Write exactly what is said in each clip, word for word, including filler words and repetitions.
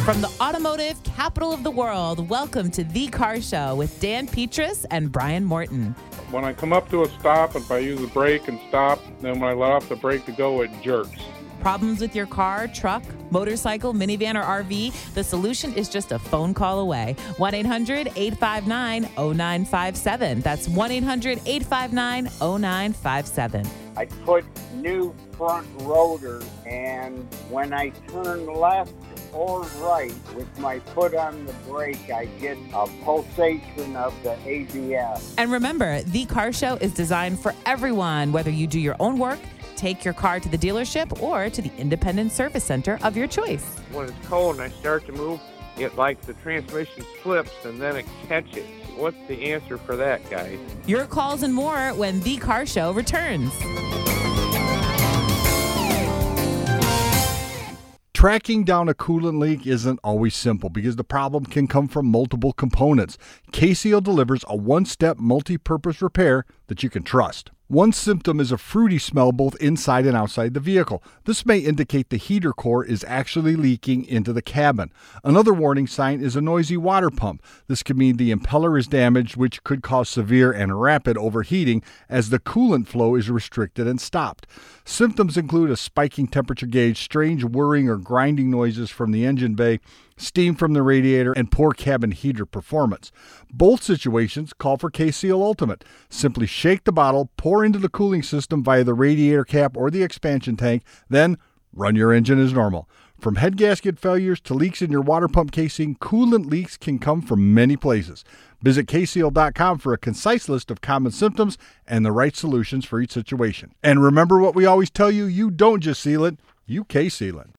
From the automotive capital of the world, welcome to The Car Show with Dan Petrus and Brian Morton. When I come up to a stop, if I use the brake and stop, then when I let off the brake to go, it jerks. Problems with your car, truck, motorcycle, minivan, or R V? The solution is just a phone call away. one eight hundred eight five nine oh nine five seven. That's one eight hundred eight five nine oh nine five seven. I put new front rotors, and when I turn left or right with my foot on the brake, I get a pulsation of the A B S. And remember, The Car Show is designed for everyone, whether you do your own work, take your car to the dealership, or to the independent service center of your choice. When it's cold and I start to move, it like the transmission slips and then it catches. What's the answer for that, guys? Your calls and more when The Car Show returns. Tracking down a coolant leak isn't always simple because the problem can come from multiple components. K-Seal delivers a one-step multi-purpose repair that you can trust. One symptom is a fruity smell both inside and outside the vehicle. This may indicate the heater core is actually leaking into the cabin. Another warning sign is a noisy water pump. This could mean the impeller is damaged, which could cause severe and rapid overheating as the coolant flow is restricted and stopped. Symptoms include a spiking temperature gauge, strange whirring or grinding noises from the engine bay, steam from the radiator, and poor cabin heater performance. Both situations call for K-Seal Ultimate. Simply shake the bottle, pour into the cooling system via the radiator cap or the expansion tank, then run your engine as normal. From head gasket failures to leaks in your water pump casing, coolant leaks can come from many places. Visit K seal dot com for a concise list of common symptoms and the right solutions for each situation. And remember what we always tell you, you don't just seal it, you K-Seal it.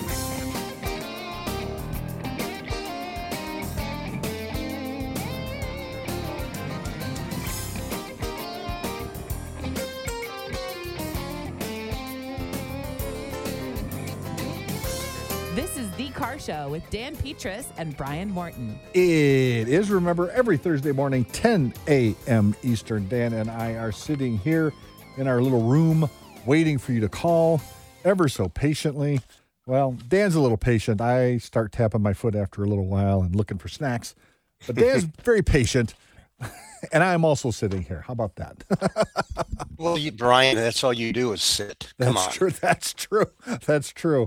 This is The Car Show with Dan Petrus and Brian Morton. It is, remember, every Thursday morning, ten a.m. Eastern. Dan and I are sitting here in our little room waiting for you to call ever so patiently. Well, Dan's a little patient. I start tapping my foot after a little while and looking for snacks. But Dan's very patient. And I'm also sitting here. How about that? Well, you, Brian, that's all you do is sit. Come That's on. true. That's true. That's true.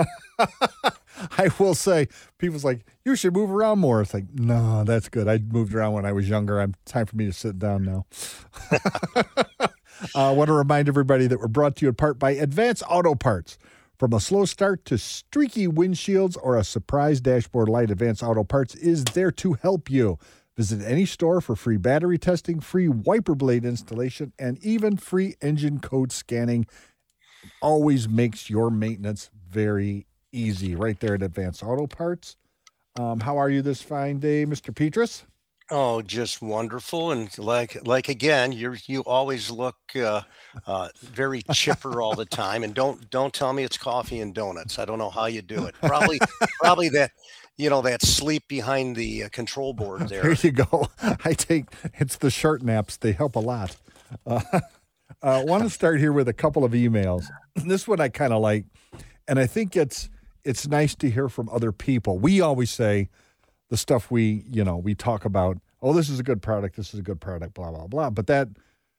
I will say, people's like, you should move around more. It's like, no, that's good. I moved around when I was younger. I'm time for me to sit down now. I want to remind everybody that we're brought to you in part by Advance Auto Parts. From a slow start to streaky windshields or a surprise dashboard light, Advance Auto Parts is there to help you. Visit any store for free battery testing, free wiper blade installation, and even free engine code scanning. Always makes your maintenance very easy right there at Advanced Auto Parts. Um, how are you this fine day, Mister Petrus? Oh, just wonderful. And like, like again, you you always look uh, uh, very chipper all the time. And don't don't tell me it's coffee and donuts. I don't know how you do it. Probably probably that. You know, that sleep behind the uh, control board there. There you go. I take, it's the short naps. They help a lot. Uh, I want to start here with a couple of emails. This one I kind of like, and I think it's it's nice to hear from other people. We always say the stuff we, you know, we talk about, oh, this is a good product, this is a good product, blah, blah, blah. But that,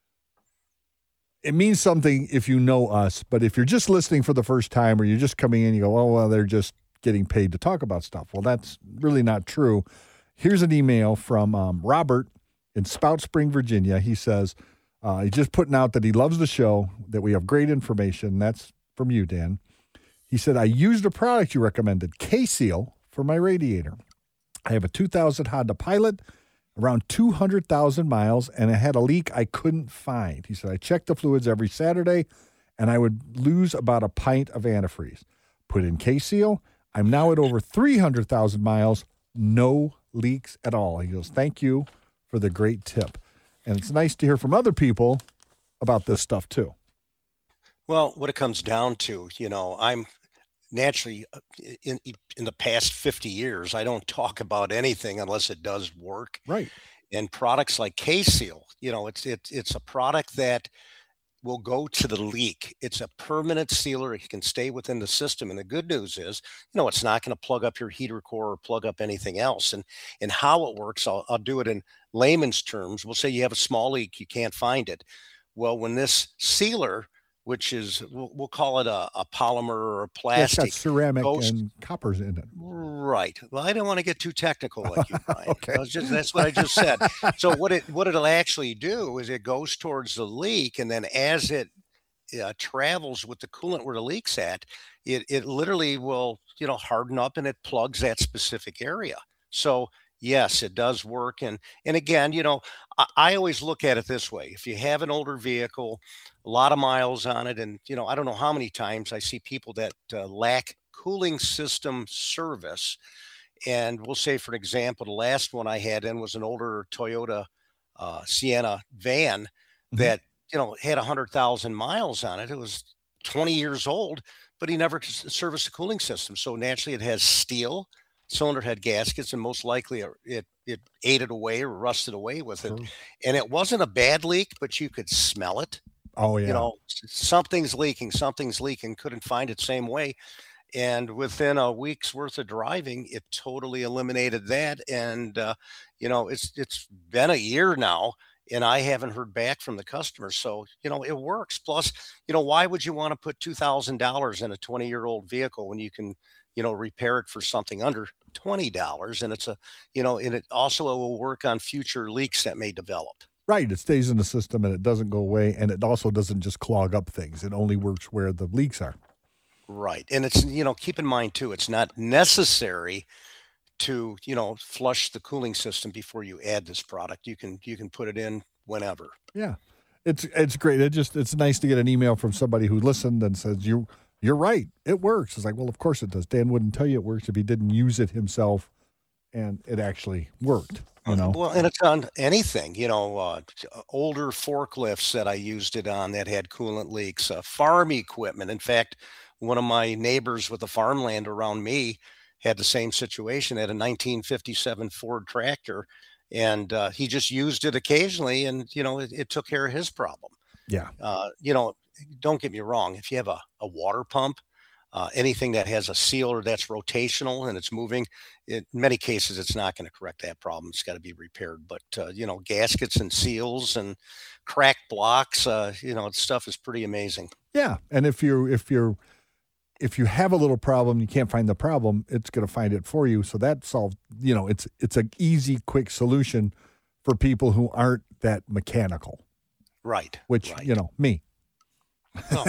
it means something if you know us. But if you're just listening for the first time or you're just coming in, you go, oh, well, they're just getting paid to talk about stuff. Well, that's really not true. Here's an email from um, Robert in Spout Spring, Virginia. He says, uh, he's just putting out that he loves the show, that we have great information. That's from you, Dan. He said, I used a product you recommended, K-Seal, for my radiator. I have a two thousand Honda Pilot, around two hundred thousand miles, and it had a leak I couldn't find. He said, I checked the fluids every Saturday, and I would lose about a pint of antifreeze. Put in K-Seal. I'm now at over three hundred thousand miles, no leaks at all. He goes, thank you for the great tip. And it's nice to hear from other people about this stuff too. Well, what it comes down to, you know, I'm naturally in in the past fifty years, I don't talk about anything unless it does work. Right. And products like K-Seal, you know, it's it's it's a product that will go to the leak. It's a permanent sealer. It can stay within the system. And the good news is, you know, it's not going to plug up your heater core or plug up anything else. And and how it works, I'll, I'll do it in layman's terms. We'll say you have a small leak, you can't find it. Well, when this sealer, which is, we'll, we'll call it a, a polymer or a Yeah, it's got plastic. ceramic goes- and coppers in it. Right. Well, I don't want to get too technical like you, Brian. Okay. I was just, that's what I just said. So what it what it'll actually do is it goes towards the leak, and then as it uh, travels with the coolant where the leak's at, it it literally will, you know, harden up and it plugs that specific area. So yes, it does work. And and again, you know, I, I always look at it this way: if you have an older vehicle, a lot of miles on it, and you know, I don't know how many times I see people that uh, lack cooling system service. And we'll say, for example, the last one I had in was an older Toyota uh, Sienna van Mhm. that, you know, had one hundred thousand miles on it. It was twenty years old, but he never s- serviced the cooling system. So naturally it has steel, cylinder head gaskets, and most likely it, it, it ate it away or rusted away with it. Sure. And it wasn't a bad leak, but you could smell it. Oh, yeah. You know, s- something's leaking, something's leaking, couldn't find it same way. And within a week's worth of driving, it totally eliminated that. And, uh, you know, it's it's been a year now, and I haven't heard back from the customer. So, you know, it works. Plus, you know, why would you want to put two thousand dollars in a twenty-year-old vehicle when you can, you know, repair it for something under twenty dollars? And it's a, you know, and it also will work on future leaks that may develop. Right. It stays in the system and it doesn't go away. And it also doesn't just clog up things. It only works where the leaks are. Right. And it's, you know, keep in mind too, it's not necessary to, you know, flush the cooling system before you add this product. You can, you can put it in whenever. Yeah. It's it's great. It just it's nice to get an email from somebody who listened and says, You you're right. It works. It's like, well, of course it does. Dan wouldn't tell you it works if he didn't use it himself, and it actually worked. You know. Well, and it's on anything, you know, uh, older forklifts that I used it on that had coolant leaks, uh, farm equipment. In fact, one of my neighbors with the farmland around me had the same situation, had a nineteen fifty-seven Ford tractor, and uh, he just used it occasionally, and, you know, it, it took care of his problem. Yeah. Uh, you know, don't get me wrong. If you have a, a water pump, uh, anything that has a sealer that's rotational and it's moving, it, in many cases, it's not going to correct that problem. It's got to be repaired. But, uh, you know, gaskets and seals and cracked blocks, uh, you know, stuff is pretty amazing. Yeah. And if you're if you're if you have a little problem, you can't find the problem, it's going to find it for you. So that solves, you know, it's it's an easy, quick solution for people who aren't that mechanical, Right. which, right. you know, me. Oh,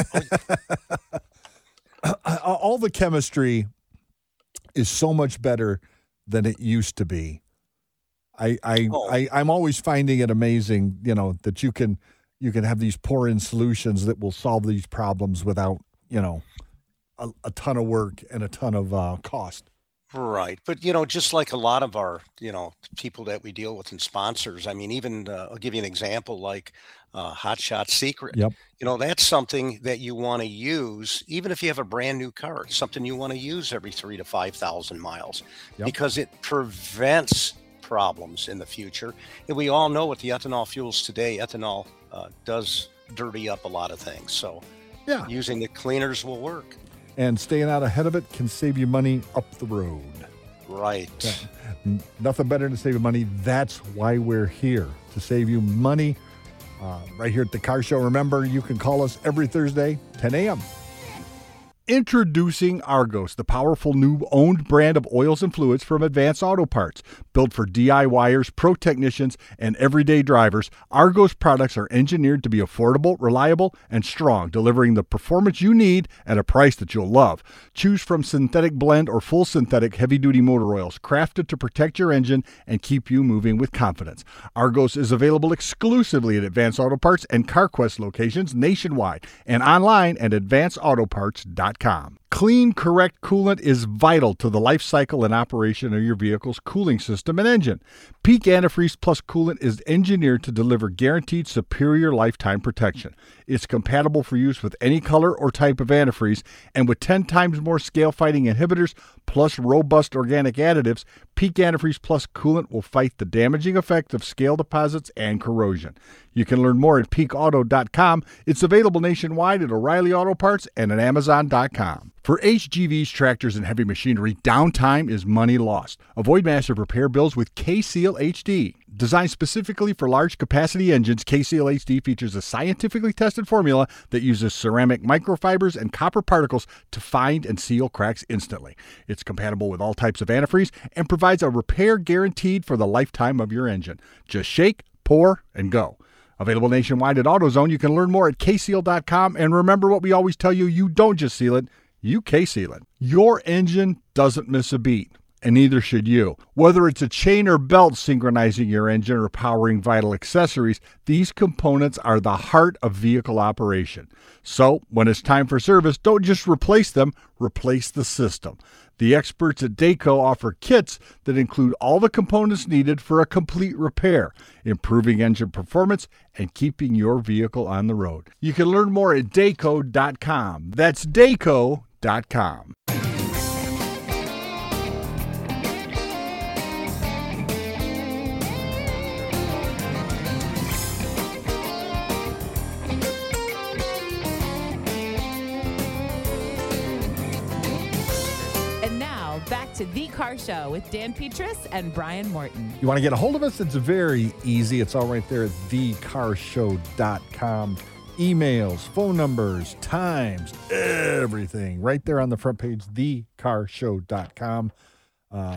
All the chemistry is so much better than it used to be. I I, Oh. I I'm always finding it amazing, you know, that you can you can have these pour-in solutions that will solve these problems without, you know, a, a ton of work and a ton of uh, cost. Right. But, you know, just like a lot of our, you know, people that we deal with and sponsors, I mean, even uh, I'll give you an example like uh, Hot Shot Secret. Yep. You know, that's something that you want to use, even if you have a brand new car, it's something you want to use every three to five thousand miles Yep. because it prevents problems in the future. And we all know with the ethanol fuels today, ethanol uh, does dirty up a lot of things. So Yeah. using the cleaners will work. And staying out ahead of it can save you money up the road. Right. N- Nothing better than to save you money. That's why we're here, to save you money uh, right here at the Car Show. Remember, you can call us every Thursday, ten a.m. Introducing Argos, the powerful new owned brand of oils and fluids from Advanced Auto Parts. Built for DIYers, pro technicians, and everyday drivers, Argos products are engineered to be affordable, reliable, and strong, delivering the performance you need at a price that you'll love. Choose from synthetic blend or full synthetic heavy-duty motor oils, crafted to protect your engine and keep you moving with confidence. Argos is available exclusively at Advanced Auto Parts and CarQuest locations nationwide and online at advanced auto parts dot com. Clean, correct coolant is vital to the life cycle and operation of your vehicle's cooling system and engine. Peak Antifreeze Plus coolant is engineered to deliver guaranteed superior lifetime protection. It's compatible for use with any color or type of antifreeze, and with ten times more scale-fighting inhibitors plus robust organic additives, Peak Antifreeze Plus coolant will fight the damaging effect of scale deposits and corrosion. You can learn more at peak auto dot com. It's available nationwide at O'Reilly Auto Parts and at amazon dot com. For H G Vs, tractors, and heavy machinery, downtime is money lost. Avoid massive repair bills with K-Seal H D. Designed specifically for large capacity engines, K-Seal H D features a scientifically tested formula that uses ceramic microfibers and copper particles to find and seal cracks instantly. It's compatible with all types of antifreeze and provides a repair guaranteed for the lifetime of your engine. Just shake, pour, and go. Available nationwide at AutoZone. You can learn more at K seal dot com. And remember what we always tell you, you don't just seal it, you K-Seal it. Your engine doesn't miss a beat, and neither should you. Whether it's a chain or belt synchronizing your engine or powering vital accessories, these components are the heart of vehicle operation. So when it's time for service, don't just replace them, replace the system. The experts at Dayco offer kits that include all the components needed for a complete repair, improving engine performance and keeping your vehicle on the road. You can learn more at Dayco dot com. That's Dayco dot com. Back to The Car Show with Dan Petras and Brian Morton. You want to get a hold of us? It's very easy. It's all right there at the car show dot com. Emails, phone numbers, times, everything right there on the front page, the car show dot com. Uh,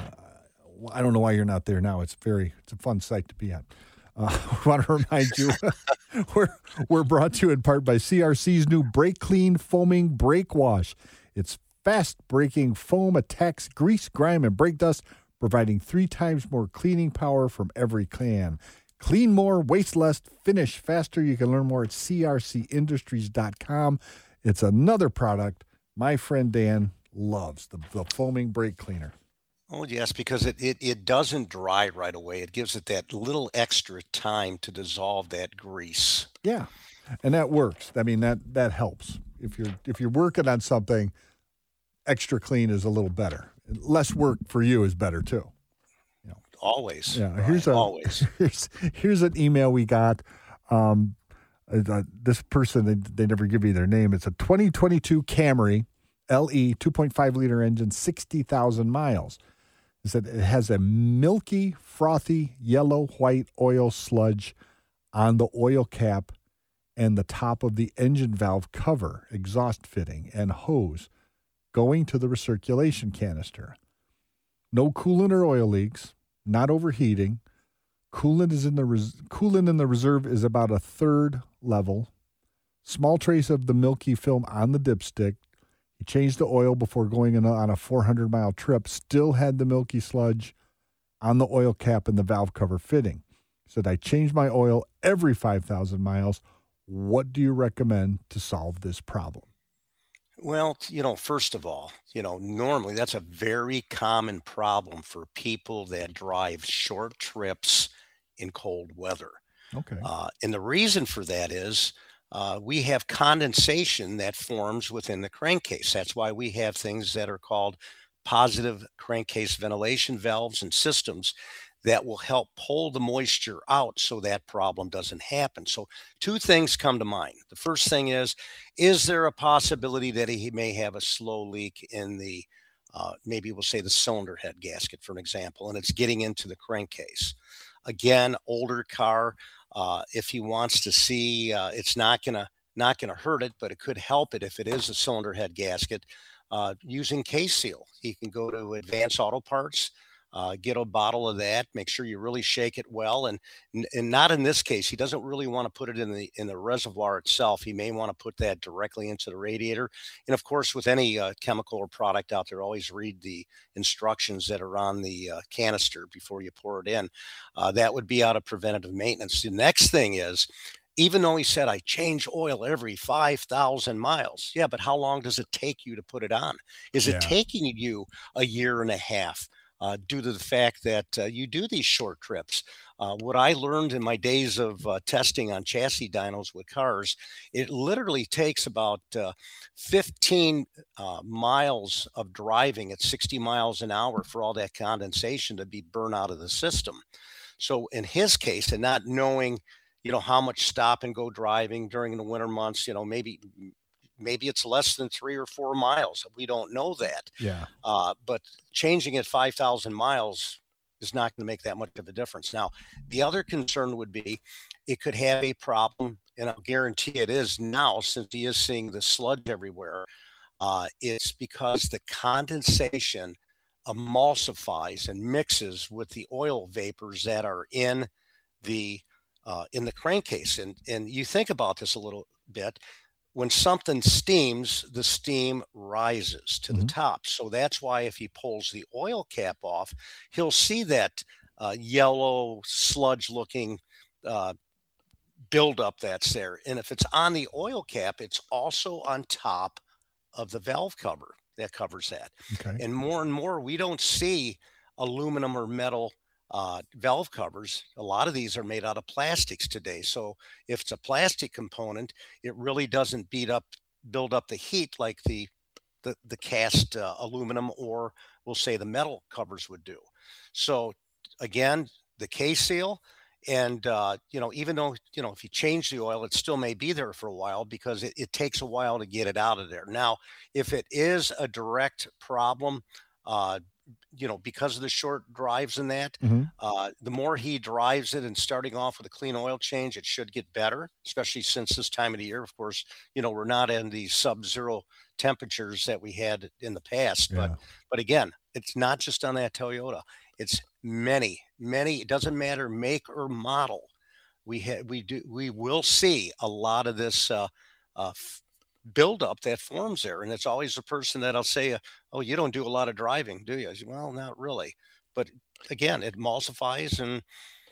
I don't know why you're not there now. It's very, it's a fun site to be on. Uh, I want to remind you, we're, we're brought to you in part by C R C's new Brake Clean Foaming Brake Wash. It's fast-breaking foam attacks grease, grime, and brake dust, providing three times more cleaning power from every can. Clean more, waste less, finish faster. You can learn more at C R C industries dot com. It's another product my friend Dan loves, the, the foaming brake cleaner. Oh, yes, because it, it, it doesn't dry right away. It gives it that little extra time to dissolve that grease. Yeah, and that works. I mean, that that helps. If you're if you're working on something, extra clean is a little better. Less work for you is better too. You know. Always. Yeah. Brian, here's a always. Here's here's an email we got. Um, uh, this person they, they never give you their name. It's a twenty twenty-two Camry L E two point five liter engine, sixty thousand miles. It said it has a milky, frothy, yellow white oil sludge on the oil cap and the top of the engine valve cover, exhaust fitting, and hose going to the recirculation canister. No coolant or oil leaks, not overheating. Coolant is in the res- coolant in the reserve is about a third level. Small trace of the milky film on the dipstick. He changed the oil before going in a, on a four hundred mile trip. Still had the milky sludge on the oil cap and the valve cover fitting. Said, I change my oil every five thousand miles. What do you recommend to solve this problem? Well, you know, first of all, you know, normally that's a very common problem for people that drive short trips in cold weather. Okay. Uh, and the reason for that is uh, we have condensation that forms within the crankcase. That's why we have things that are called positive crankcase ventilation valves and systems that will help pull the moisture out so that problem doesn't happen. So two things come to mind. The first thing is, is there a possibility that he may have a slow leak in the, uh, maybe we'll say the cylinder head gasket, for an example, and it's getting into the crankcase. Again, older car, uh, if he wants to see, uh, it's not gonna not gonna hurt it, but it could help it if it is a cylinder head gasket. Uh, using K-Seal, he can go to Advanced Auto Parts, Uh, get a bottle of that, make sure you really shake it well. And, and not in this case, he doesn't really want to put it in the, in the reservoir itself. He may want to put that directly into the radiator. And of course, with any uh, chemical or product out there, always read the instructions that are on the uh, canister before you pour it in. Uh, that would be out of preventative maintenance. The next thing is, even though he said, I change oil every five thousand miles. Yeah, but how long does it take you to put it on? Is it Yeah. taking you a year and a half uh, due to the fact that uh, you do these short trips? Uh, what I learned in my days of uh, testing on chassis dynos with cars, it literally takes about uh, fifteen uh, miles of driving at sixty miles an hour for all that condensation to be burned out of the system. So in his case, and not knowing, you know, how much stop and go driving during the winter months, you know, maybe maybe it's less than three or four miles. We don't know that. Yeah. Uh, but changing at five thousand miles is not going to make that much of a difference. Now, the other concern would be it could have a problem, and I'll guarantee it is now, since he is seeing the sludge everywhere. Uh, it's because the condensation emulsifies and mixes with the oil vapors that are in the uh, in the crankcase. And and you think about this a little bit. When something steams, the steam rises to Mhm. the top. So that's why if he pulls the oil cap off, he'll see that uh, yellow sludge-looking uh, buildup that's there. And if it's on the oil cap, it's also on top of the valve cover that covers that. Okay. And more and more, we don't see aluminum or metal uh, valve covers. A lot of these are made out of plastics today. So if it's a plastic component, it really doesn't beat up, build up the heat like the the, the cast uh, aluminum, or we'll say the metal covers would do. So again, the K-Seal, and uh, you know, even though, you know, if you change the oil, it still may be there for a while because it, it takes a while to get it out of there. Now, if it is a direct problem, uh, you know, because of the short drives and that, Mhm. uh, the more he drives it and starting off with a clean oil change, it should get better, especially since this time of the year. Of course, you know, we're not in these sub-zero temperatures that we had in the past. Yeah. But but again, it's not just on that Toyota. It's many, many. It doesn't matter make or model. We had we do we will see a lot of this uh, uh, f- buildup that forms there, and it's always the person that'll say, uh, "Oh, you don't do a lot of driving, do you?" I say, well, not really. But again, it emulsifies and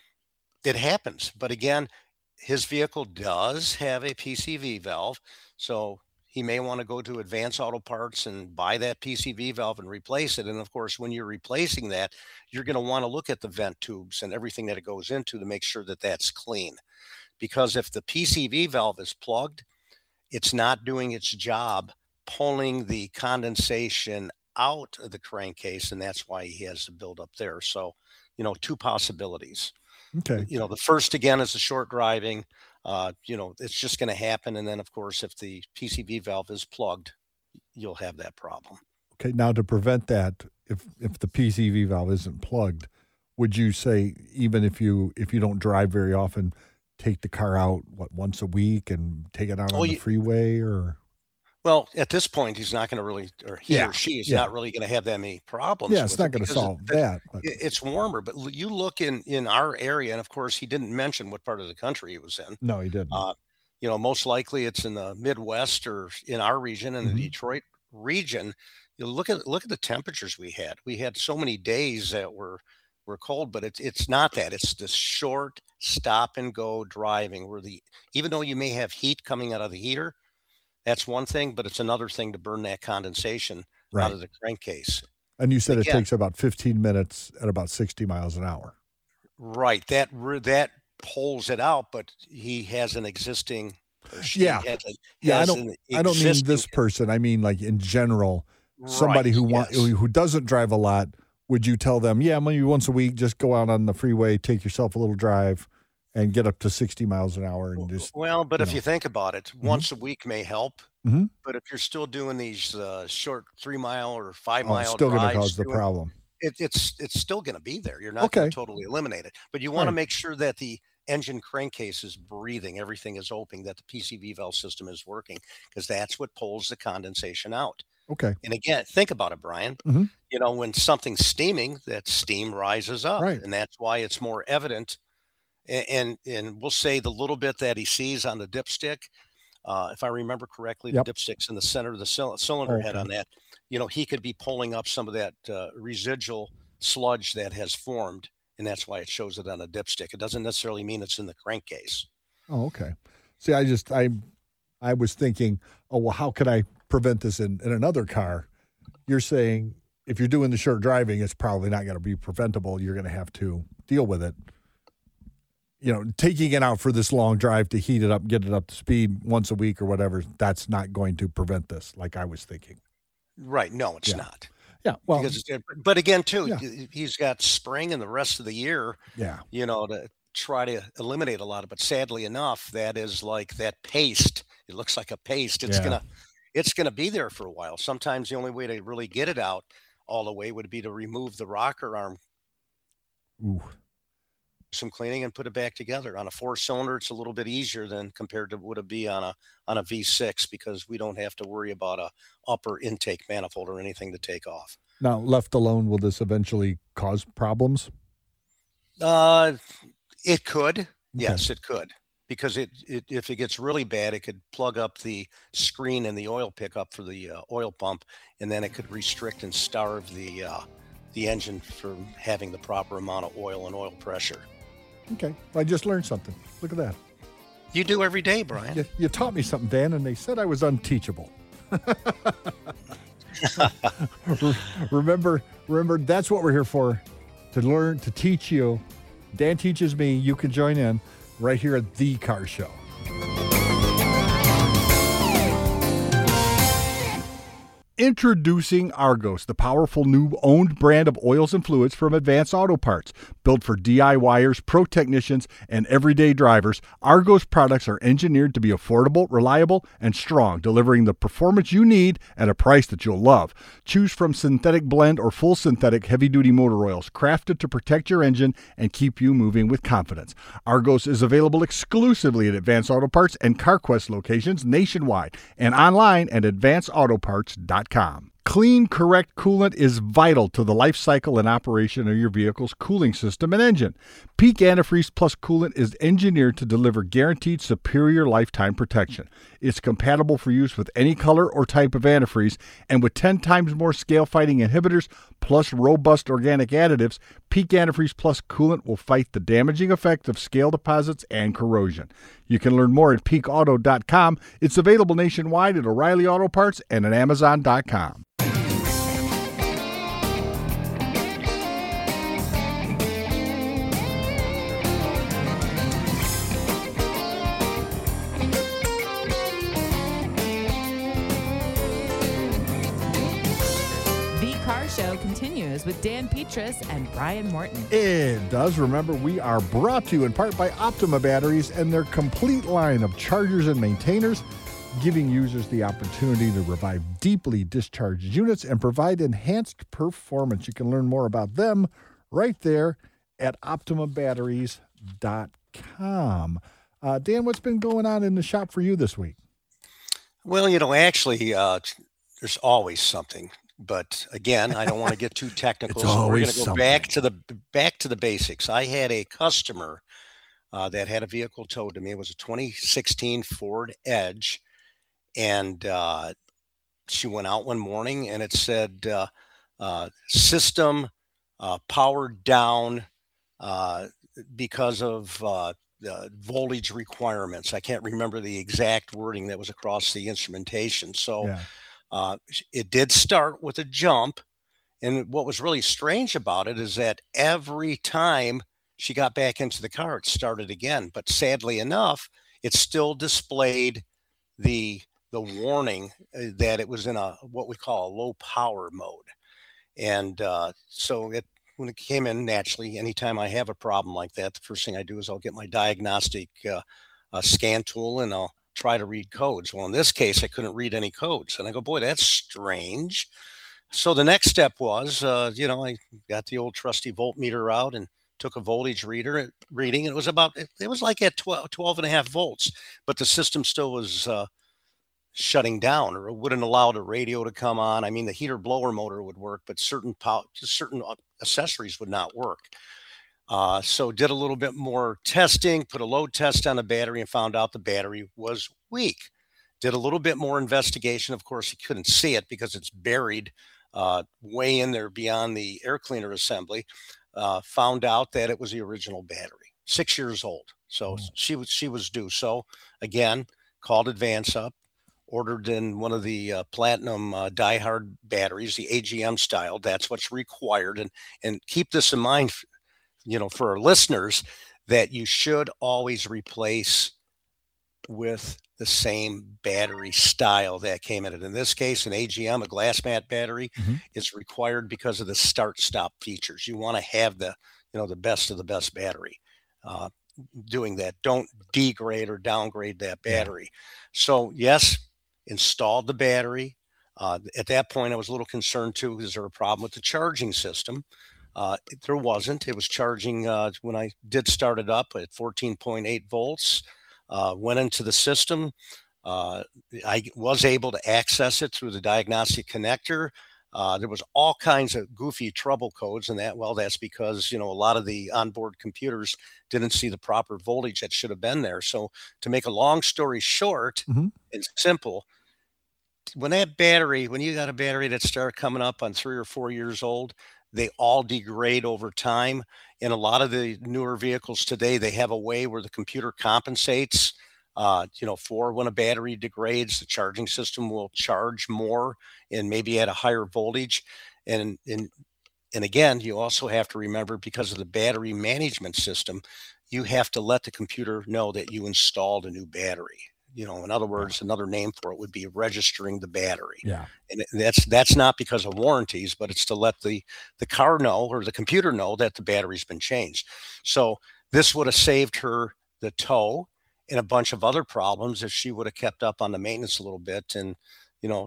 it happens. But again, his vehicle does have a P C V valve, so he may want to go to Advanced Auto Parts and buy that P C V valve and replace it. And of course, when you're replacing that, you're going to want to look at the vent tubes and everything that it goes into to make sure that that's clean. Because if the P C V valve is plugged, it's not doing its job pulling the condensation out of the crankcase, and that's why he has to build up there. So, you know, two possibilities. Okay. You know, the first again is the short driving. Uh, you know, it's just going to happen, and then of course, if the P C V valve is plugged, you'll have that problem. Okay. Now, to prevent that, if if the P C V valve isn't plugged, would you say even if you if you don't drive very often, take the car out what once a week and take it out on Oh, the you- freeway, or Well, at this point, he's not going to really, or he Yeah, or she is yeah. not really going to have that many problems. yeah, it's with not it going to because it- solve that. But it- It's warmer, but l- you look in in our area, and of course, he didn't mention what part of the country he was in. no, he didn't. Uh, you know, most likely it's in the Midwest or in our region, in Mhm. the Detroit region. You look at look at the temperatures we had. We had so many days that were were cold, but it's it's not that. It's the short stop and go driving where the even though you may have heat coming out of the heater, that's one thing, but it's another thing to burn that condensation Right. out of the crankcase. And you said it again- takes about fifteen minutes at about sixty miles an hour. Right. That re- that pulls it out, but he has an existing. Or she Yeah. has a- Yeah, I has don't- an I don't mean existing- this person. I mean, like in general, somebody Right, who want, yes. who doesn't drive a lot. Would you tell them, yeah, maybe once a week, just go out on the freeway, take yourself a little drive, and get up to sixty miles an hour, and just Well, but you if know. you think about it, once a week may help. Mhm. But if you're still doing these uh, short three mile or five oh, mile it's still going to drives, cause the doing- problem. it, it's it's still going to be there. You're not going Okay. to totally eliminate it, but you want to Right. make sure that the engine crankcase is breathing, everything is open, that the P C V valve system is working, because that's what pulls the condensation out. Okay, And again, think about it, Brian. Mhm. You know, when something's steaming, that steam rises up, Right. and that's why it's more evident. A- And and we'll say the little bit that he sees on the dipstick, uh, if I remember correctly, Yep. the dipstick's in the center of the cyl- cylinder head Okay. on that. You know, he could be pulling up some of that uh, residual sludge that has formed, and that's why it shows it on a dipstick. It doesn't necessarily mean it's in the crankcase. oh, okay. See, I just I I was thinking, oh well, how could I prevent this in, in another car? You're saying if you're doing the short driving, it's probably not going to be preventable. You're going to have to deal with it. You know, taking it out for this long drive to heat it up, get it up to speed once a week or whatever, that's not going to prevent this, like I was thinking. Right. No, it's Yeah. not. Yeah, well, Because, it's- but again, too, Yeah. he's got spring and the rest of the year, yeah, you know, to try to eliminate a lot of. But sadly enough, that is like that paste. It looks like a paste. It's Yeah. gonna, it's gonna be there for a while. Sometimes the only way to really get it out all the way would be to remove the rocker arm, ooh, some cleaning, and put it back together. On a four cylinder, it's a little bit easier than compared to what it be on a on a V six, because we don't have to worry about a upper intake manifold or anything to take off. Now, left alone, will this eventually cause problems? Uh, it could. Yes, it could. Because it, it, if it gets really bad, it could plug up the screen and the oil pickup for the uh, oil pump, and then it could restrict and starve the uh, the engine from having the proper amount of oil and oil pressure. Okay, I just learned something. Look at that. You do every day, Brian. You, you taught me something, Dan, and they said I was unteachable. remember, remember, that's what we're here for, to learn, to teach you. Dan teaches me. You can join in right here at The Car Show. Introducing Argos, the powerful new owned brand of oils and fluids from Advanced Auto Parts. Built for DIYers, pro technicians, and everyday drivers, Argos products are engineered to be affordable, reliable, and strong, delivering the performance you need at a price that you'll love. Choose from synthetic blend or full synthetic heavy-duty motor oils, crafted to protect your engine and keep you moving with confidence. Argos is available exclusively at Advanced Auto Parts and CarQuest locations nationwide, and online at advanced auto parts dot com. Clean, correct coolant is vital to the life cycle and operation of your vehicle's cooling system and engine. Peak Antifreeze Plus coolant is engineered to deliver guaranteed superior lifetime protection. It's compatible for use with any color or type of antifreeze, and with ten times more scale-fighting inhibitors plus robust organic additives, Peak Antifreeze Plus coolant will fight the damaging effect of scale deposits and corrosion. You can learn more at peak auto dot com. It's available nationwide at O'Reilly Auto Parts and at amazon dot com. The Car Show continues with Dan Petras and Brian Morton. It does. Remember, we are brought to you in part by Optima Batteries and their complete line of chargers and maintainers, giving users the opportunity to revive deeply discharged units and provide enhanced performance. You can learn more about them right there at optima batteries dot com. Uh, Dan, what's been going on in the shop for you this week? Well, you know, actually, uh, there's always something. But again, I don't want to get too technical. It's so we're always going to go something. back to the back to the basics. I had a customer uh, that had a vehicle towed to me. It was a twenty sixteen Ford Edge, and uh, she went out one morning and it said uh, uh, system uh, powered down uh, because of uh, the voltage requirements. I can't remember the exact wording that was across the instrumentation. So. Yeah. Uh, it did start with a jump. And what was really strange about it is that every time she got back into the car, it started again. But sadly enough, it still displayed the the warning uh, that it was in a what we call a low power mode. And uh, so it when it came in, naturally, anytime I have a problem like that, the first thing I do is I'll get my diagnostic uh, uh, scan tool and I'll try to read codes. Well, in this case, I couldn't read any codes. And I go, boy, that's strange. So the next step was, uh, you know, I got the old trusty voltmeter out and took a voltage reader reading. It was about, it was like at twelve, twelve and a half volts, but the system still was uh, shutting down, or it wouldn't allow the radio to come on. I mean, the heater blower motor would work, but certain pow- certain accessories would not work. Uh, so did a little bit more testing, put a load test on the battery and found out the battery was weak. Did a little bit more investigation. Of course, you couldn't see it because it's buried uh, way in there beyond the air cleaner assembly. Uh, found out that it was the original battery, six years old. So she was she was due. So again, called Advance up, ordered in one of the uh, platinum uh, diehard batteries, the A G M style. That's what's required. And and keep this in mind, you know, for our listeners, that you should always replace with the same battery style that came in it. In this case, an A G M, a glass mat battery, Mm-hmm. is required because of the start-stop features. You want to have the, you know, the best of the best battery. Uh, doing that, don't degrade or downgrade that battery. So yes, installed the battery. Uh, at that point, I was a little concerned too. Is there a problem with the charging system? Uh, there wasn't. It was charging uh, when I did start it up at fourteen point eight volts. Uh, went into the system. Uh, I was able to access it through the diagnostic connector. Uh, there was all kinds of goofy trouble codes and that. Well, that's because, you know, a lot of the onboard computers didn't see the proper voltage that should have been there. So to make a long story short Mm-hmm. and simple, when that battery, when you got a battery that started coming up on three or four years old, they all degrade over time. In a lot of the newer vehicles today, they have a way where the computer compensates, uh, you know, for when a battery degrades, the charging system will charge more and maybe at a higher voltage. And, and, and again, you also have to remember, because of the battery management system, you have to let the computer know that you installed a new battery. You know, in other words, another name for it would be registering the battery. Yeah. And that's that's not because of warranties, but it's to let the the car know, or the computer know, that the battery's been changed. So this would have saved her the tow and a bunch of other problems if she would have kept up on the maintenance a little bit. And, you know,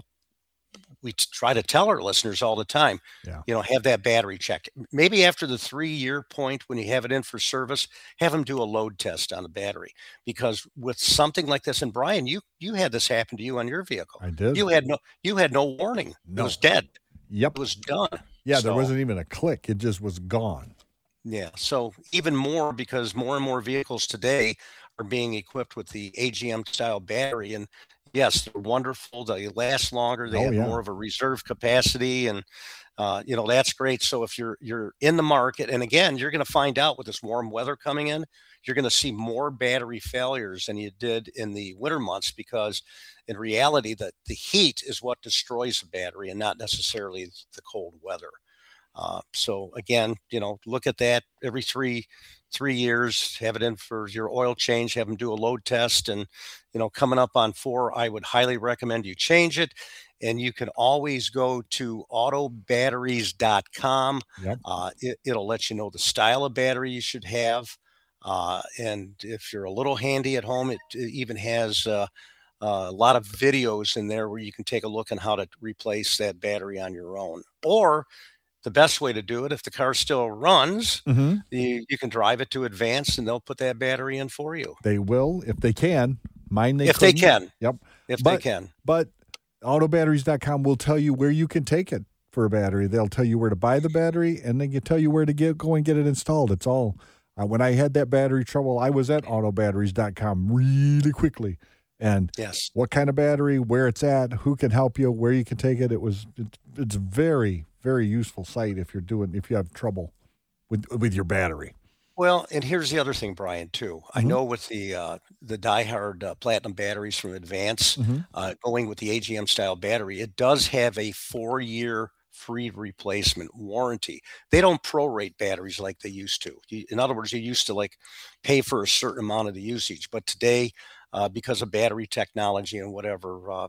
we t- try to tell our listeners all the time, Yeah. you know, have that battery checked. Maybe after the three year point, when you have it in for service, have them do a load test on the battery. Because with something like this, and Brian, you you had this happen to you on your vehicle. I did. You had no you had no warning. No. It was dead. Yep. It was done. Yeah, there So- wasn't even a click. It just was gone. Yeah. So even more, because more and more vehicles today are being equipped with the A G M style battery. And yes, they're wonderful. They last longer. They Oh, have yeah. more of a reserve capacity. And, uh, you know, that's great. So if you're, you're in the market, and again, you're going to find out with this warm weather coming in, you're going to see more battery failures than you did in the winter months, because in reality, the, the heat is what destroys the battery and not necessarily the cold weather. Uh, so again, you know, look at that every three, three years, have it in for your oil change, have them do a load test. And, you know, coming up on four, I would highly recommend you change it. And you can always go to auto batteries dot com. Yep. Uh, it, it'll let you know the style of battery you should have. Uh, and if you're a little handy at home, it, it even has uh, uh, a lot of videos in there where you can take a look on how to replace that battery on your own. Or the best way to do it, if the car still runs, Mm-hmm. you, you can drive it to Advance and they'll put that battery in for you. They will, if they can. Mine, they If they couldn't. can. Yep. If But- they can. But auto batteries dot com will tell you where you can take it for a battery. They'll tell you where to buy the battery, and they can tell you where to get go and get it installed. It's all. Uh, when I had that battery trouble, I was at auto batteries dot com really quickly. And Yes. what kind of battery, where it's at, who can help you, where you can take it. It was it's, it's a very, very useful site if you're doing if you have trouble with with your battery. Well, and here's the other thing, Brian, too. I Mhm. know with the uh, the diehard uh, platinum batteries from Advance, Mhm. uh, going with the A G M style battery, it does have a four year free replacement warranty. They don't prorate batteries like they used to. You, in other words, you used to like pay for a certain amount of the usage, but today, uh, because of battery technology and whatever, uh,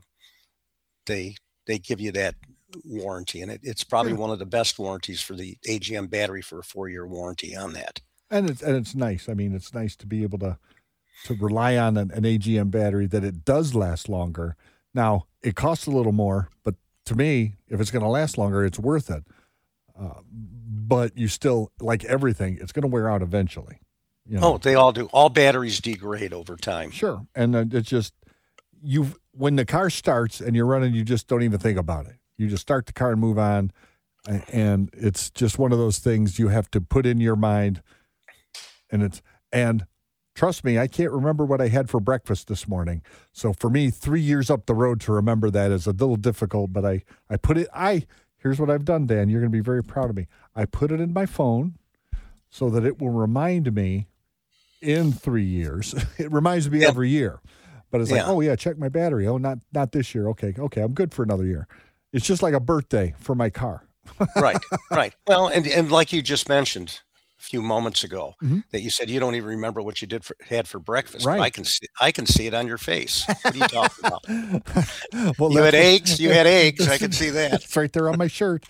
they they give you that warranty, and it, it's probably Yeah. one of the best warranties for the A G M battery, for a four year warranty on that. And it's and it's nice. I mean, it's nice to be able to to rely on an, an A G M battery that it does last longer. Now, it costs a little more, but to me, if it's going to last longer, it's worth it. Uh, but you still, like everything, it's going to wear out eventually. You know? Oh, they all do. All batteries degrade over time. Sure. And uh, it's just you when the car starts and you're running, you just don't even think about it. You just start the car and move on, a- and it's just one of those things you have to put in your mind. And it's and trust me, I can't remember what I had for breakfast this morning. So for me, three years up the road to remember that is a little difficult. But I I put it. I here's what I've done, Dan. You're going to be very proud of me. I put it in my phone so that it will remind me in three years. It reminds me Yeah. every year. But it's like, Yeah. oh, yeah, check my battery. Oh, not not this year. Okay, okay, I'm good for another year. It's just like a birthday for my car. Right, right. Well, and, and like you just mentioned a few moments ago, Mhm. that you said you don't even remember what you did for, had for breakfast. Right. I can see, I can see it on your face. What are you talking about? Well, You that's- had eggs. You had eggs. I can see that. It's right there on my shirt.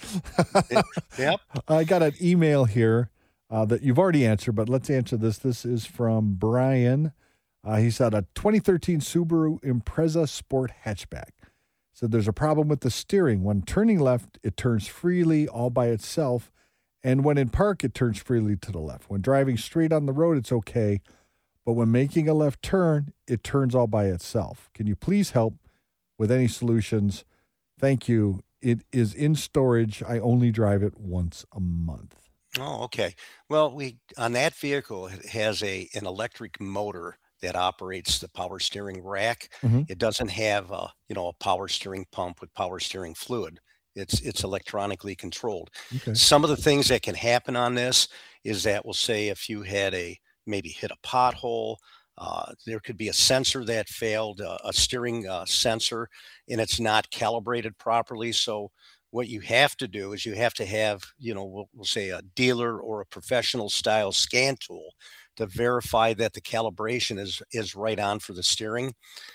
Yep. I got an email here uh, that you've already answered, but let's answer this. This is from Brian. Uh, he said a twenty thirteen Subaru Impreza Sport hatchback. Said there's a problem with the steering. When turning left, it turns freely all by itself. And when in park, it turns freely to the left. When driving straight on the road, it's okay. But when making a left turn, it turns all by itself. Can you please help with any solutions? Thank you. It is in storage. I only drive it once a month. Oh, okay. Well, we on that vehicle it has a an electric motor that operates the power steering rack. Mhm. It doesn't have a you know a power steering pump with power steering fluid. It's it's electronically controlled. Okay. Some of the things that can happen on this is that we'll say if you had a maybe hit a pothole, uh, there could be a sensor that failed, uh, a steering uh, sensor, and it's not calibrated properly. So what you have to do is you have to have, you know, we'll, we'll say a dealer or a professional style scan tool to verify that the calibration is is right on for the steering.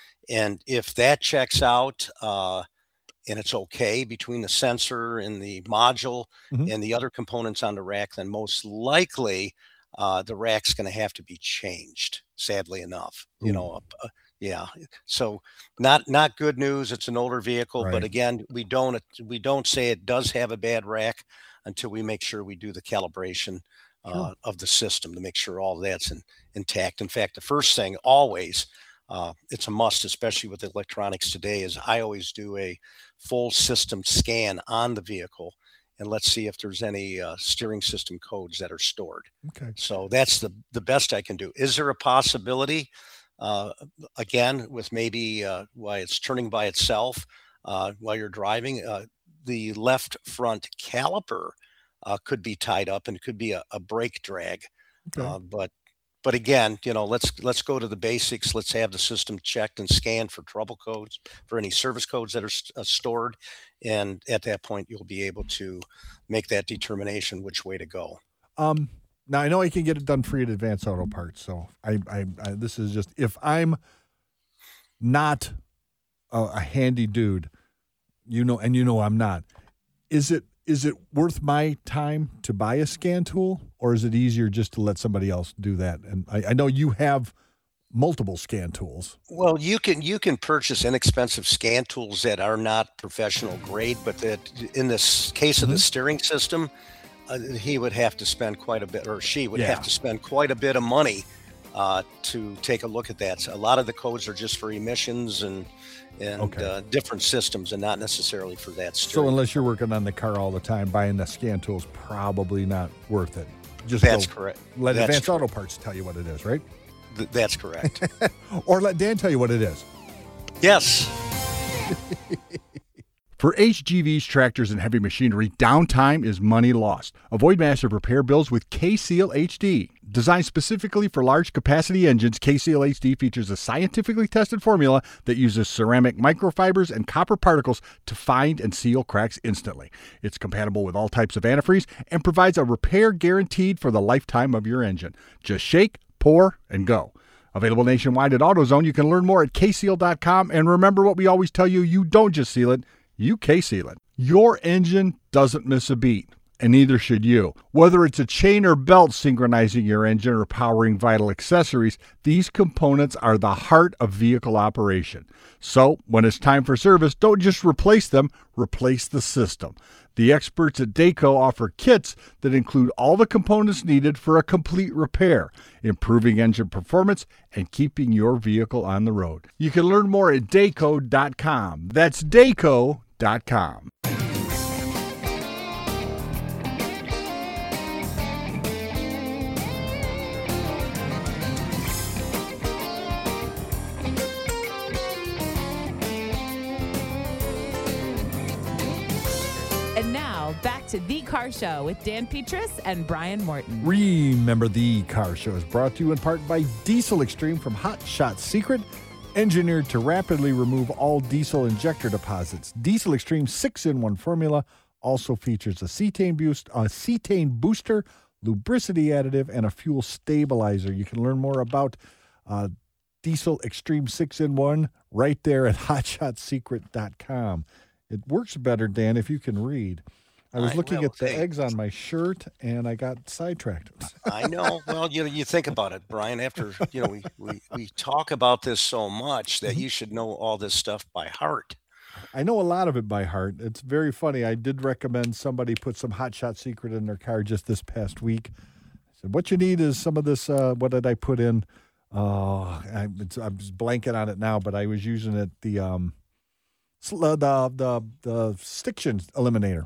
And if that checks out, uh, and it's okay between the sensor and the module Mhm. and the other components on the rack, then most likely uh, the rack's going to have to be changed. Sadly enough, you know, uh, yeah. So not not good news. It's an older vehicle, Right. but again, we don't we don't say it does have a bad rack until we make sure we do the calibration uh, Sure. of the system to make sure all that's in, intact. In fact, the first thing always. Uh, it's a must, especially with electronics today, is I always do a full system scan on the vehicle and let's see if there's any uh, steering system codes that are stored. Okay. So that's the, the best I can do. Is there a possibility, uh, again, with maybe uh, why it's turning by itself uh, while you're driving, uh, the left front caliper uh, could be tied up and it could be a, a brake drag. Okay. Uh, but But again, you know, let's let's go to the basics. Let's have the system checked and scanned for trouble codes, for any service codes that are st- uh, stored, and at that point, you'll be able to make that determination which way to go. Um, now I know I can get it done free at Advanced Auto Parts. So I, I, I this is just if I'm not a, a handy dude, you know, and you know I'm not. Is it is it worth my time to buy a scan tool, or is it easier just to let somebody else do that? And I, I know you have multiple scan tools. Well, you can you can purchase inexpensive scan tools that are not professional grade, but that in this case of Mhm. the steering system, uh, he would have to spend quite a bit, or she would Yeah. have to spend quite a bit of money uh, to take a look at that. So a lot of the codes are just for emissions and and Okay. uh, different systems, and not necessarily for that So steering. unless you're working on the car all the time, buying the scan tool is probably not worth it. Just That's go correct. let That's Advanced correct. Auto Parts tell you what it is, right? Th- that's correct. Or let Dan tell you what it is. Yes. For H G Vs, tractors, and heavy machinery, downtime is money lost. Avoid massive repair bills with K-Seal H D. Designed specifically for large capacity engines, K-Seal H D features a scientifically tested formula that uses ceramic microfibers and copper particles to find and seal cracks instantly. It's compatible with all types of antifreeze and provides a repair guaranteed for the lifetime of your engine. Just shake, pour, and go. Available nationwide at AutoZone. You can learn more at K seal dot com. And remember what we always tell you, you don't just seal it, you K-Seal it. Your engine doesn't miss a beat, and neither should you. Whether it's a chain or belt synchronizing your engine or powering vital accessories, these components are the heart of vehicle operation. So, when it's time for service, don't just replace them, replace the system. The experts at Dayco offer kits that include all the components needed for a complete repair, improving engine performance and keeping your vehicle on the road. You can learn more at Dayco dot com. That's Dayco dot com. And now back to The Car Show with Dan Petras and Brian Morton. Remember, The Car Show is brought to you in part by Diesel Extreme from Hot Shot Secret, engineered to rapidly remove all diesel injector deposits. Diesel Extreme six in one formula also features a cetane, boost, a cetane booster, lubricity additive, and a fuel stabilizer. You can learn more about uh, Diesel Extreme six in one right there at hot shot secret dot com. It works better, Dan, if you can read. I was I looking will. at the Hey. eggs on my shirt, and I got sidetracked. I know. Well, you know, you think about it, Brian. After you know, we we, we talk about this so much that you should know all this stuff by heart. I know a lot of it by heart. It's very funny. I did recommend somebody put some Hot Shot Secret in their car just this past week. I said, what you need is some of this, uh, what did I put in? Uh, I, it's, I'm just blanking on it now, but I was using it, the um, sl- uh, the the the stiction eliminator.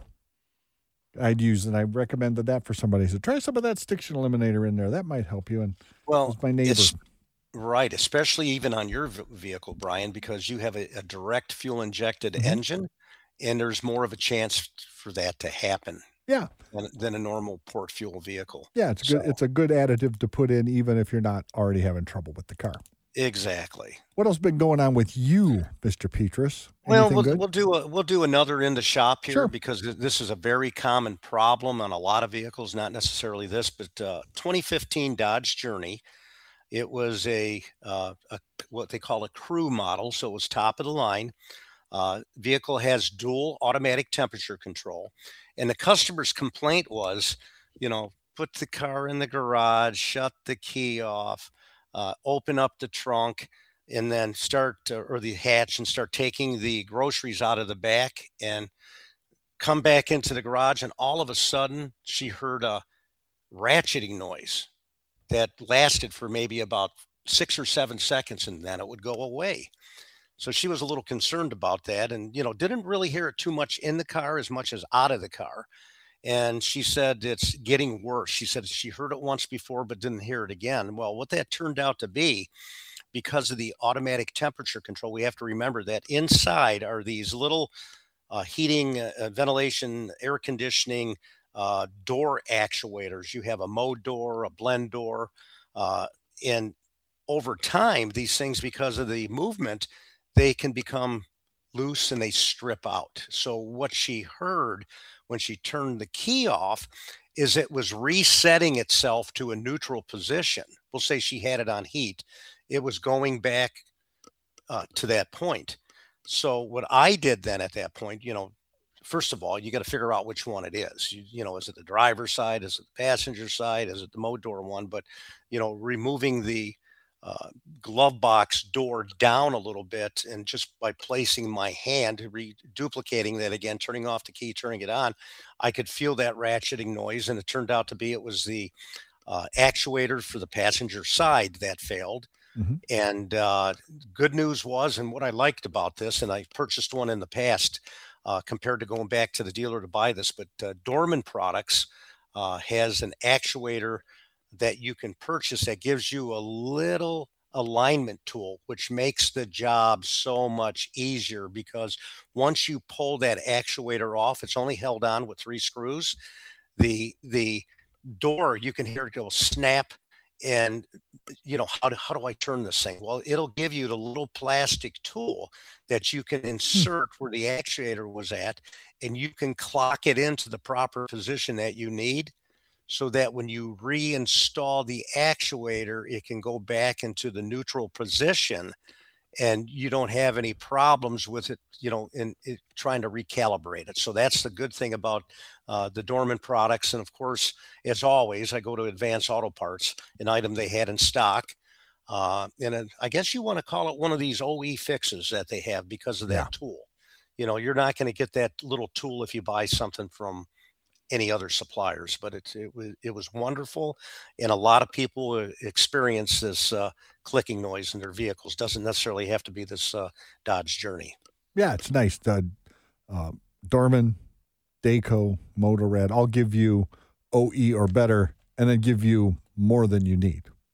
I'd use, and I recommended that for somebody. I said, try some of that stiction eliminator in there. That might help you. And Well, it was my neighbor. it's- Right, especially even on your v- vehicle, Brian, because you have a, a direct fuel injected Mhm. engine, and there's more of a chance for that to happen Yeah, than, than a normal port fuel vehicle. yeah, it's good. So- It's a good additive to put in, even if you're not already having trouble with the car. Exactly. What else been going on with you, Mister Petras? Well, Anything we'll, good? we'll do a we'll do another in the shop here Sure. because th- this is a very common problem on a lot of vehicles. Not necessarily this, but uh, twenty fifteen Dodge Journey. It was a, uh, a what they call a crew model, so it was top of the line. Uh, vehicle has dual automatic temperature control, and the customer's complaint was, you know, put the car in the garage, shut the key off, uh, open up the trunk, and then start uh, or the hatch and start taking the groceries out of the back and come back into the garage. And all of a sudden, she heard a ratcheting noise that lasted for maybe about six or seven seconds, and then it would go away. So she was a little concerned about that, and you know, didn't really hear it too much in the car as much as out of the car. And she said it's getting worse. She said she heard it once before but didn't hear it again. Well, what that turned out to be, because of the automatic temperature control, we have to remember that inside are these little uh, heating, uh, ventilation, air conditioning, uh, door actuators. You have a mode door, a blend door, uh, and over time, these things, because of the movement, they can become loose and they strip out. So what she heard when she turned the key off is it was resetting itself to a neutral position. We'll say she had it on heat. It was going back uh, to that point. So what I did then at that point, you know, first of all, you got to figure out which one it is. You, you know, is it the driver's side? Is it the passenger side? Is it the mode door one? But, you know, removing the uh, glove box door down a little bit and just by placing my hand, reduplicating that again, turning off the key, turning it on, I could feel that ratcheting noise. And it turned out to be it was the uh, actuator for the passenger side that failed. Mhm. And uh, good news was, and what I liked about this, and I purchased one in the past, uh, compared to going back to the dealer to buy this, but uh, Dorman Products uh, has an actuator that you can purchase that gives you a little alignment tool, which makes the job so much easier because once you pull that actuator off, it's only held on with three screws. The the door, you can hear it go snap. And you know, how do, how do I turn this thing? Well, it'll give you the little plastic tool that you can insert where the actuator was at, and you can clock it into the proper position that you need so that when you reinstall the actuator, it can go back into the neutral position and you don't have any problems with it, you know, in, in trying to recalibrate it. So that's the good thing about uh, the Dorman products. And of course, as always, I go to Advanced Auto Parts, an item they had in stock. Uh, and it, I guess you want to call it one of these O E fixes that they have because of that Yeah. tool. You know, you're not going to get that little tool if you buy something from any other suppliers, but it, it was it was wonderful, and a lot of people uh, experience this uh, clicking noise in their vehicles. Doesn't necessarily have to be this uh, Dodge Journey. Yeah, it's nice. The uh, Dorman, Dayco, Motorrad, I'll give you O E or better, and then give you more than you need.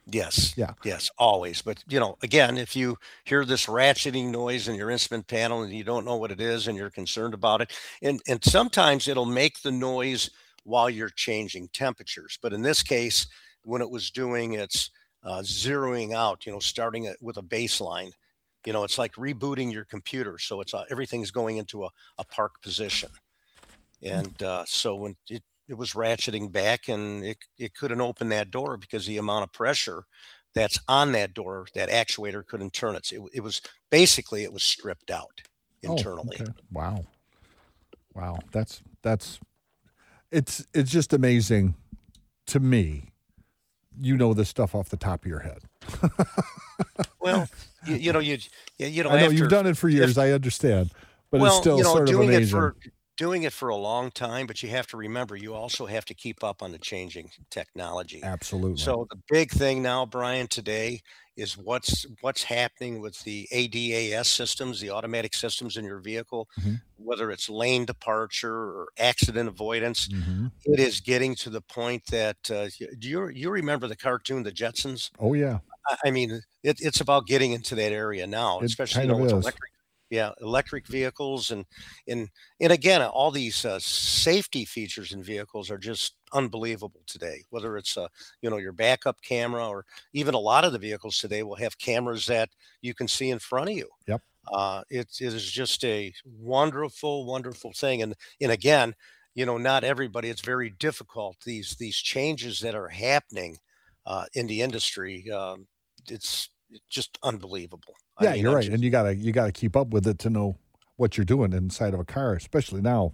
Yes. Yeah. Yes, always. But, you know, again, if you hear this ratcheting noise in your instrument panel and you don't know what it is and you're concerned about it, and, and sometimes it'll make the noise while you're changing temperatures. But in this case, when it was doing its uh, zeroing out, you know, starting it with a baseline, you know, it's like rebooting your computer. So it's uh, everything's going into a, a park position. And uh, so when it, it was ratcheting back, and it, it couldn't open that door because the amount of pressure that's on that door, that actuator couldn't turn it. It, it was basically, it was stripped out internally. Oh, okay. Wow. Wow. That's, that's, it's, it's just amazing to me. You know this stuff off the top of your head. Well, you, you know, you, you know, I know after, you've done it for years. if, I understand, but well, it's still you know, sort of doing amazing. it for, doing it for a long time, but you have to remember, you also have to keep up on the changing technology. Absolutely. So the big thing now, Brian, today is what's what's happening with the A D A S systems, the automatic systems in your vehicle, mm-hmm. whether it's lane departure or accident avoidance. Mm-hmm. It is getting to the point that uh, do you you remember the cartoon, The Jetsons? Oh yeah. I, I mean, it, it's about getting into that area now, It especially you kind know, of with is. electric. Yeah, electric vehicles and and and again, all these uh, safety features in vehicles are just unbelievable today. Whether it's uh, you know, your backup camera, or even a lot of the vehicles today will have cameras that you can see in front of you. Yep. Uh, it, it is just a wonderful, wonderful thing. And and again, you know, not everybody. It's very difficult. These these changes that are happening uh, in the industry. Um, it's just unbelievable. Yeah, I mean, you're I'm right, just- and you gotta you gotta keep up with it to know what you're doing inside of a car, especially now.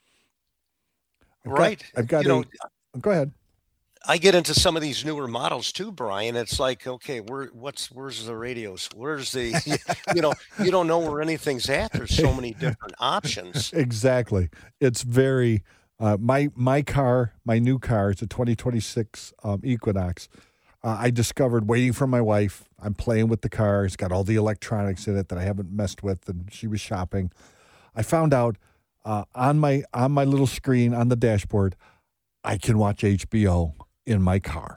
I've got- Right. I've got. You know, a, go ahead. I get into some of these newer models too, Brian. It's like, okay, where what's where's the radios? Where's the you know, you don't know where anything's at. There's so many different options. Exactly. It's very uh, my my car, my new car. It's a twenty twenty-six um, Equinox. Uh, I discovered waiting for my wife. I'm playing with the car. It's got all the electronics in it that I haven't messed with, and she was shopping. I found out uh, on my on my little screen on the dashboard, I can watch H B O in my car.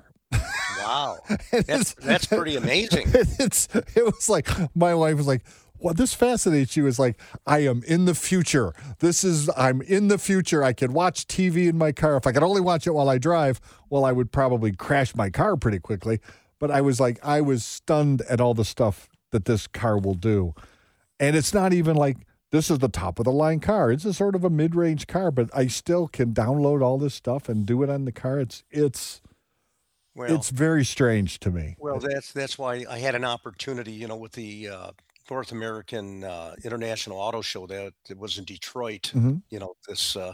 Wow, that's that's pretty amazing. It's it was like my wife was like, "Well, this fascinates you." Is like, I am in the future. This is I'm in the future. I can watch T V in my car. If I could only watch it while I drive, well, I would probably crash my car pretty quickly. But I was like, I was stunned at all the stuff that this car will do, and it's not even like this is the top of the line car. It's a sort of a mid range car, but I still can download all this stuff and do it on the car. It's it's. Well, It's very strange to me. well, that's that's why I had an opportunity, you know, with the uh, North American uh, International Auto Show that, that was in Detroit. Mhm. You know, this uh,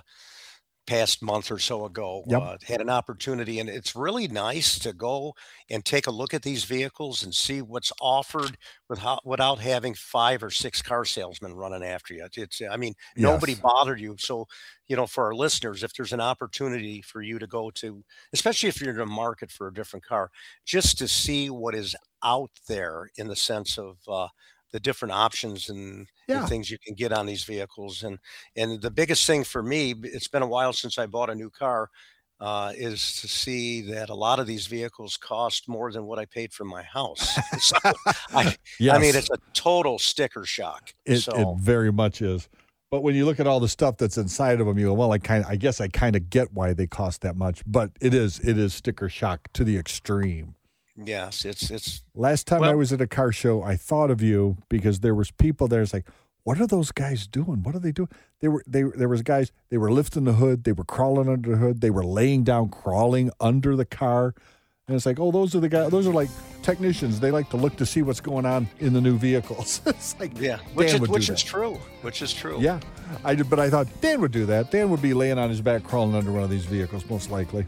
past month or so ago. Yep. Uh, had an opportunity, and it's really nice to go and take a look at these vehicles and see what's offered without without having five or six car salesmen running after you. It's, I mean, nobody Yes. bothered you. So, you know, for our listeners, if there's an opportunity for you to go to, especially if you're in the market for a different car, just to see what is out there in the sense of uh, the different options and, Yeah. and things you can get on these vehicles. And and the biggest thing for me, b- it's been a while since I bought a new car, uh, is to see that a lot of these vehicles cost more than what I paid for my house. So I, Yes. I mean, it's a total sticker shock. It, so it very much is. But when you look at all the stuff that's inside of them, you go, well, I kind I guess I kind of get why they cost that much. But it is it is sticker shock to the extreme. yes, it's it's Last time I Well- was at a car show, I thought of you because there was people there. It's like, what are those guys doing? What are they doing? They were they there was guys. They were lifting the hood. They were crawling under the hood. They were laying down, crawling under the car. And it's like, oh, those are the guys. Those are like technicians. They like to look to see what's going on in the new vehicles. It's like, yeah, which Dan is would do which that. is true, which is true. Yeah, I did, but I thought Dan would do that. Dan would be laying on his back, crawling under one of these vehicles, most likely.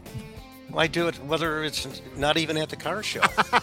I do it whether it's not even at the car show.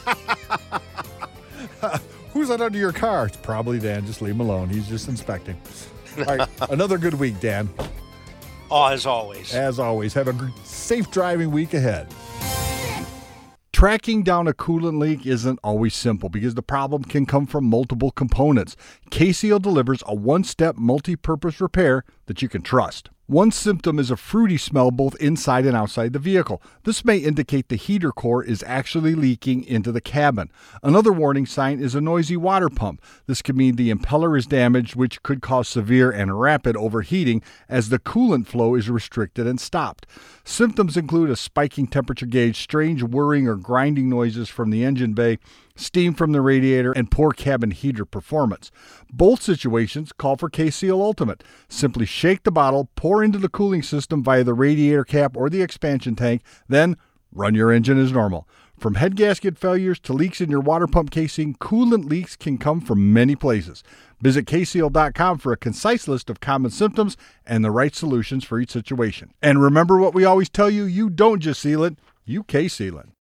Who's that under your car? It's probably Dan. Just leave him alone. He's just inspecting. All right, another good week, Dan. Oh, as always. As always, have a gr- safe driving week ahead. Tracking down a coolant leak isn't always simple because the problem can come from multiple components. K C L delivers a one-step multi-purpose repair that you can trust. One symptom is a fruity smell both inside and outside the vehicle. This may indicate the heater core is actually leaking into the cabin. Another warning sign is a noisy water pump. This could mean the impeller is damaged, which could cause severe and rapid overheating as the coolant flow is restricted and stopped. Symptoms include a spiking temperature gauge, strange whirring or grinding noises from the engine bay, steam from the radiator, and poor cabin heater performance. Both situations call for K-Seal Ultimate. Simply shake the bottle, pour into the cooling system via the radiator cap or the expansion tank, then run your engine as normal. From head gasket failures to leaks in your water pump casing, coolant leaks can come from many places. Visit K seal dot com for a concise list of common symptoms and the right solutions for each situation. And remember what we always tell you, you don't just seal it, you K-Seal it.